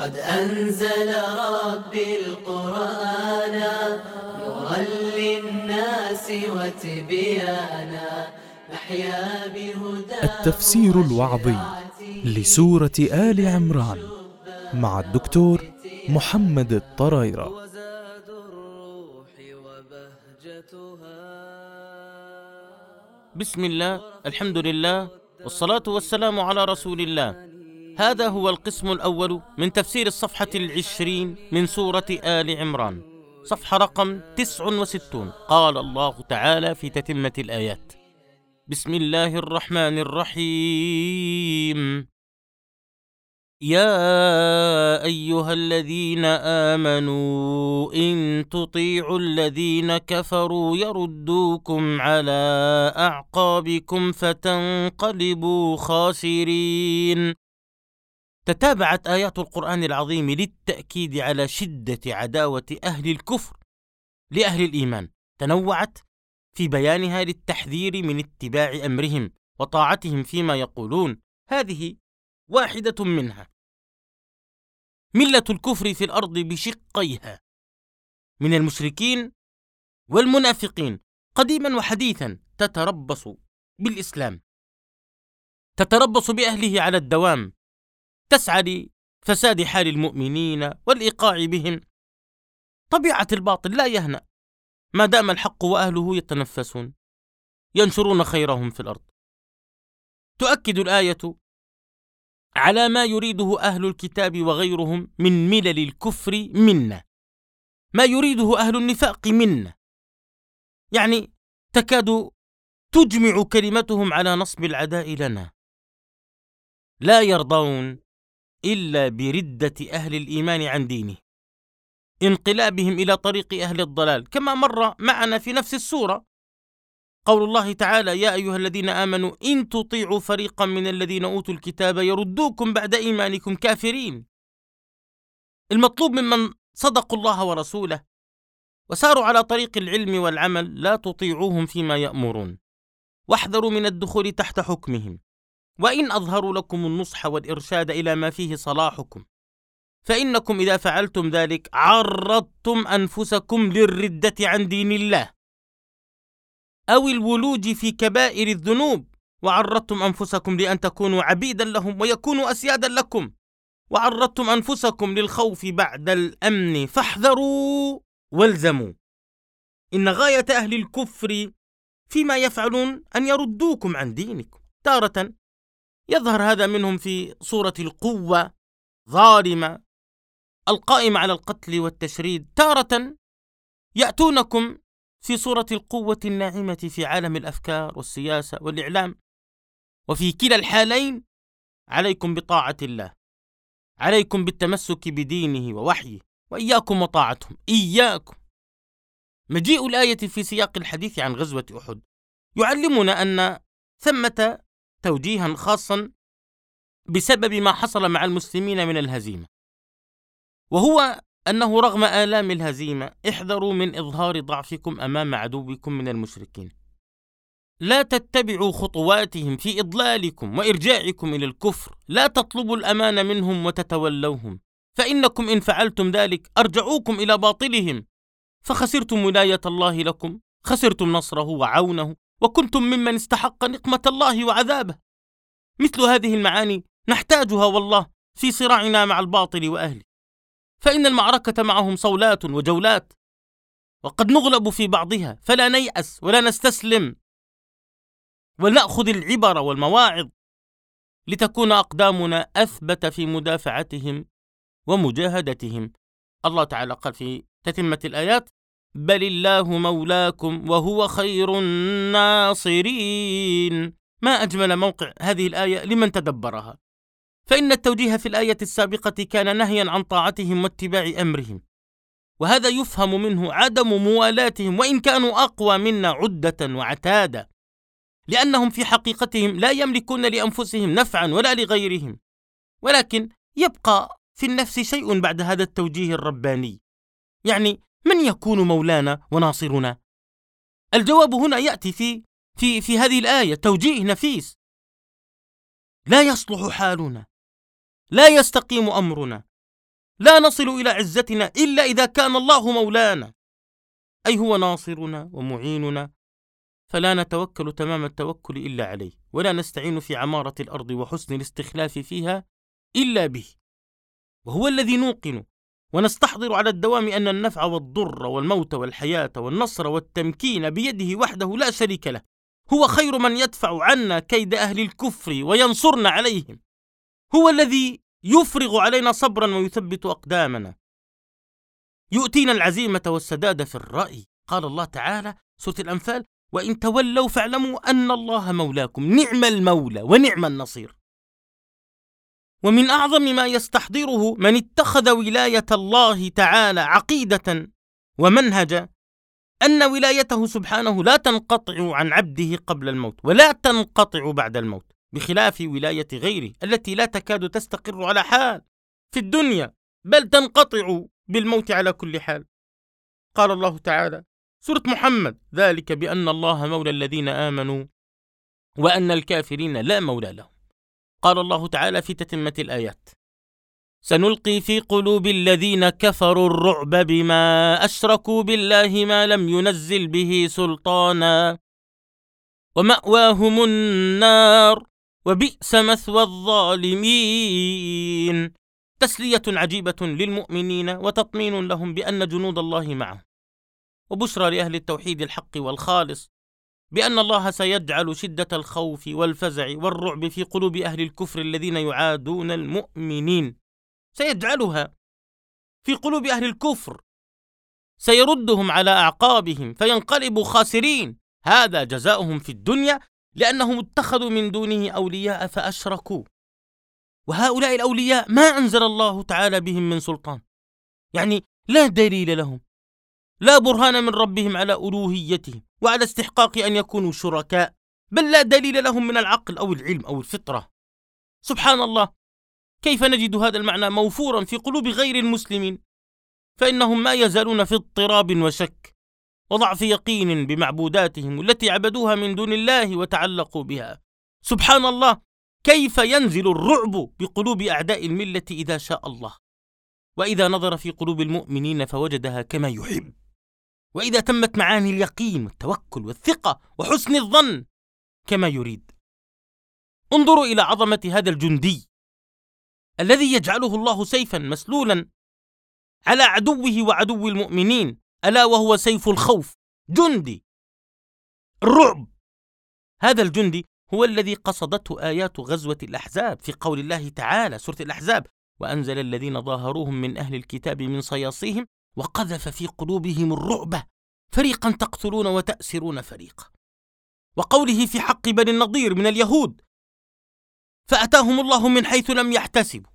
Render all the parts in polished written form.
قد أنزل ربي القرآن نورا للناس وتبيانا نحيا بهداه. التفسير الوعظي لسورة آل عمران مع الدكتور محمد الطرايرة. بسم الله، الحمد لله، والصلاة والسلام على رسول الله. هذا هو القسم الأول من تفسير الصفحة 20 من سورة آل عمران، صفحة رقم 69. قال الله تعالى في تتمة الآيات: بسم الله الرحمن الرحيم. يا أيها الذين آمنوا إن تطيعوا الذين كفروا يردوكم على أعقابكم فتنقلبوا خاسرين. تتابعت آيات القرآن العظيم للتأكيد على شدة عداوة أهل الكفر لأهل الإيمان، تنوعت في بيانها للتحذير من اتباع أمرهم وطاعتهم فيما يقولون. هذه واحدة منها. ملة الكفر في الأرض بشقيها من المشركين والمنافقين قديما وحديثا تتربص بالإسلام، تتربص بأهله على الدوام، تسعى لفساد حال المؤمنين والإيقاع بهم. طبيعة الباطل لا يهنأ ما دام الحق وأهله يتنفسون ينشرون خيرهم في الأرض. تؤكد الآية على ما يريده أهل الكتاب وغيرهم من ملل الكفر منا، ما يريده أهل النفاق منا، يعني تكاد تجمع كلمتهم على نصب العداء لنا. لا يرضون إلا بردة أهل الإيمان عن دينه، انقلابهم إلى طريق أهل الضلال، كما مر معنا في نفس السورة قول الله تعالى: يا أيها الذين آمنوا إن تطيعوا فريقا من الذين أوتوا الكتاب يردوكم بعد إيمانكم كافرين. المطلوب ممن صدقوا الله ورسوله وساروا على طريق العلم والعمل: لا تطيعوهم فيما يأمرون، واحذروا من الدخول تحت حكمهم، وإن أظهروا لكم النصح والإرشاد إلى ما فيه صلاحكم، فإنكم إذا فعلتم ذلك عرضتم أنفسكم للردة عن دين الله أو الولوج في كبائر الذنوب، وعرضتم أنفسكم لأن تكونوا عبيدا لهم ويكونوا أسيادا لكم، وعرضتم أنفسكم للخوف بعد الأمن، فاحذروا والزموا. إن غاية أهل الكفر فيما يفعلون أن يردوكم عن دينكم. تارة يظهر هذا منهم في صورة القوة ظالمة القائمة على القتل والتشريد، تارة يأتونكم في صورة القوة الناعمة في عالم الأفكار والسياسة والإعلام. وفي كلا الحالين عليكم بطاعة الله، عليكم بالتمسك بدينه ووحيه، وإياكم وطاعتهم، إياكم. مجيء الآية في سياق الحديث عن غزوة أحد يعلمنا أن ثمة توجيها خاصا بسبب ما حصل مع المسلمين من الهزيمة، وهو أنه رغم آلام الهزيمة احذروا من إظهار ضعفكم أمام عدوكم من المشركين. لا تتبعوا خطواتهم في إضلالكم وإرجاعكم إلى الكفر، لا تطلبوا الأمان منهم وتتولوهم، فإنكم إن فعلتم ذلك أرجعوكم إلى باطلهم، فخسرتم ولاية الله لكم، خسرتم نصره وعونه، وكنتم ممن استحق نقمة الله وعذابه. مثل هذه المعاني نحتاجها والله في صراعنا مع الباطل وأهله، فإن المعركة معهم صولات وجولات، وقد نغلب في بعضها، فلا نيأس ولا نستسلم، ونأخذ العبر والمواعظ لتكون أقدامنا أثبت في مدافعتهم ومجاهدتهم. الله تعالى قال في تتمة الآيات: بل الله مولاكم وهو خير الناصرين. ما أجمل موقع هذه الآية لمن تدبرها، فإن التوجيه في الآية السابقة كان نهيا عن طاعتهم واتباع أمرهم، وهذا يفهم منه عدم موالاتهم وإن كانوا أقوى منا عدة وعتادا، لأنهم في حقيقتهم لا يملكون لأنفسهم نفعا ولا لغيرهم. ولكن يبقى في النفس شيء بعد هذا التوجيه الرباني، يعني من يكون مولانا وناصرنا؟ الجواب هنا يأتي في هذه الآية، توجيه نفيس. لا يصلح حالنا، لا يستقيم أمرنا لا نصل إلى عزتنا إلا إذا كان الله مولانا، أي هو ناصرنا ومعيننا، فلا نتوكل تمام التوكل إلا عليه، ولا نستعين في عمارة الأرض وحسن الاستخلاف فيها إلا به، وهو الذي نوقن ونستحضر على الدوام أن النفع والضر والموت والحياة والنصر والتمكين بيده وحده لا شريك له، هو خير من يدفع عنا كيد أهل الكفر وينصرنا عليهم، هو الذي يفرغ علينا صبرا ويثبت أقدامنا، يؤتينا العزيمة والسداد في الرأي. قال الله تعالى سورة الأنفال: وإن تولوا فاعلموا أن الله مولاكم، نعم المولى ونعم النصير. ومن أعظم ما يستحضره من اتخذ ولاية الله تعالى عقيدة ومنهجا أن ولايته سبحانه لا تنقطع عن عبده قبل الموت ولا تنقطع بعد الموت، بخلاف ولاية غيره التي لا تكاد تستقر على حال في الدنيا، بل تنقطع بالموت على كل حال. قال الله تعالى سورة محمد: ذلك بأن الله مولى الذين آمنوا وأن الكافرين لا مولى لهم. قال الله تعالى في تتمة الآيات: سنلقي في قلوب الذين كفروا الرعب بما أشركوا بالله ما لم ينزل به سلطانا ومأواهم النار وبئس مثوى الظالمين. تسلية عجيبة للمؤمنين وتطمين لهم بأن جنود الله معهم، وبشرى لأهل التوحيد الحق والخالص بأن الله سيجعل شدة الخوف والفزع والرعب في قلوب أهل الكفر الذين يعادون المؤمنين، سيجعلها في قلوب أهل الكفر، سيردهم على أعقابهم فينقلبوا خاسرين. هذا جزاؤهم في الدنيا لأنهم اتخذوا من دونه أولياء فأشركوا، وهؤلاء الأولياء ما أنزل الله تعالى بهم من سلطان، يعني لا دليل لهم، لا برهان من ربهم على ألوهيتهم وعلى استحقاق أن يكونوا شركاء، بل لا دليل لهم من العقل أو العلم أو الفطرة. سبحان الله، كيف نجد هذا المعنى موفورا في قلوب غير المسلمين؟ فإنهم ما يزالون في اضطراب وشك وضعف يقين بمعبوداتهم التي عبدوها من دون الله وتعلقوا بها. سبحان الله، كيف ينزل الرعب بقلوب أعداء الملة إذا شاء الله، وإذا نظر في قلوب المؤمنين فوجدها كما يحب، وإذا تمت معاني اليقين والتوكل والثقة وحسن الظن كما يريد. انظروا إلى عظمة هذا الجندي الذي يجعله الله سيفا مسلولا على عدوه وعدو المؤمنين، ألا وهو سيف الخوف، جندي الرعب. هذا الجندي هو الذي قصدته آيات غزوة الأحزاب في قول الله تعالى سورة الأحزاب: وأنزل الذين ظاهروهم من أهل الكتاب من صياصيهم وقذف في قلوبهم الرعب فريقا تقتلون وتأسرون فريقا. وقوله في حق بني النضير من اليهود: فأتاهم الله من حيث لم يحتسبوا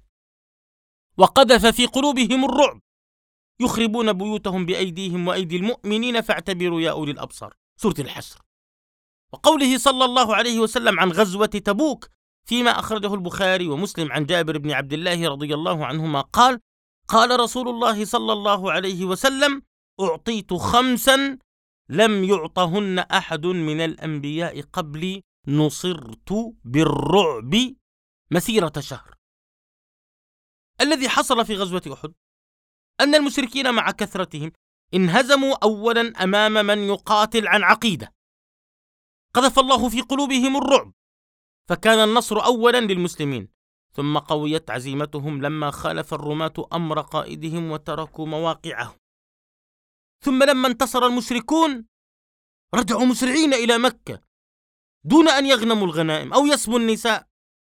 وقذف في قلوبهم الرعب يخربون بيوتهم بأيديهم وأيدي المؤمنين فاعتبروا يا أولي الأبصار، سورة الحشر. وقوله صلى الله عليه وسلم عن غزوة تبوك فيما أخرجه البخاري ومسلم عن جابر بن عبد الله رضي الله عنهما قال: قال رسول الله صلى الله عليه وسلم: أعطيت 5 لم يعطهن أحد من الأنبياء قبلي، نصرت بالرعب مسيرة شهر. الذي حصل في غزوة أحد أن المشركين مع كثرتهم انهزموا أولا أمام من يقاتل عن عقيدة، قذف الله في قلوبهم الرعب، فكان النصر أولا للمسلمين، ثم قويت عزيمتهم لما خالف الرماة أمر قائدهم وتركوا مواقعهم، ثم لما انتصر المشركون رجعوا مسرعين إلى مكة دون أن يغنموا الغنائم أو يسبوا النساء.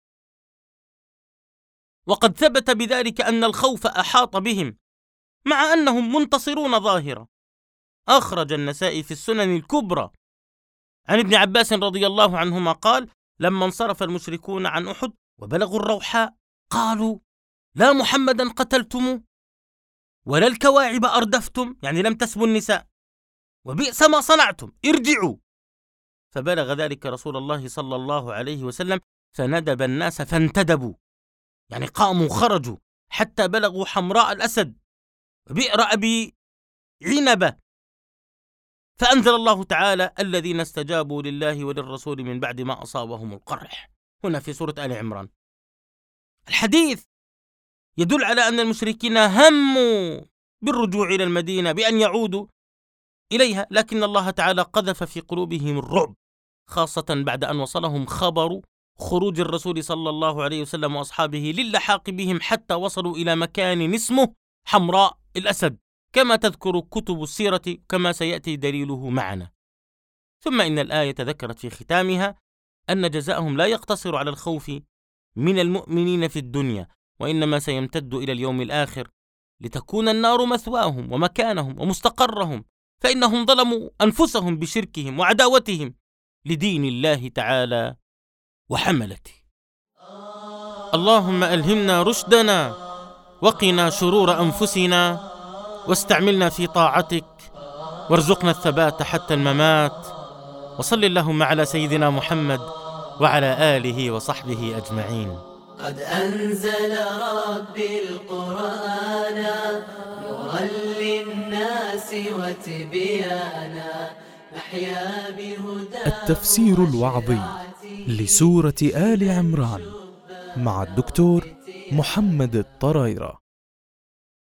وقد ثبت بذلك أن الخوف أحاط بهم مع أنهم منتصرون ظاهرا. أخرج النسائي في السنن الكبرى عن ابن عباس رضي الله عنهما قال: لما انصرف المشركون عن أحد وبلغوا الروحاء قالوا: لا محمدا قتلتم ولا الكواعب أردفتم، يعني لم تسبوا النساء، وبئس ما صنعتم، ارجعوا. فبلغ ذلك رسول الله صلى الله عليه وسلم فندب الناس فانتدبوا، يعني قاموا خرجوا حتى بلغوا حمراء الأسد وبئر أبي عنبة، فأنزل الله تعالى: الذين استجابوا لله وللرسول من بعد ما أصابهم القرح، هنا في سورة آل عمران. الحديث يدل على أن المشركين هموا بالرجوع إلى المدينة بأن يعودوا إليها، لكن الله تعالى قذف في قلوبهم الرعب، خاصة بعد أن وصلهم خبر خروج الرسول صلى الله عليه وسلم وأصحابه للحاق بهم حتى وصلوا إلى مكان اسمه حمراء الأسد، كما تذكر كتب السيرة كما سيأتي دليله معنا. ثم إن الآية ذكرت في ختامها أن جزاءهم لا يقتصر على الخوف من المؤمنين في الدنيا، وإنما سيمتد إلى اليوم الآخر لتكون النار مثواهم ومكانهم ومستقرهم، فإنهم ظلموا أنفسهم بشركهم وعداوتهم لدين الله تعالى وحملته. اللهم ألهمنا رشدنا وقنا شرور أنفسنا واستعملنا في طاعتك وارزقنا الثبات حتى الممات. وصل اللهم على سيدنا محمد وعلى آله وصحبه أجمعين. قد أنزل ربي القرآن نورا للناس وتبيانا نحيا بهداه. التفسير الوعظي لسورة آل عمران مع الدكتور محمد الطرايرة.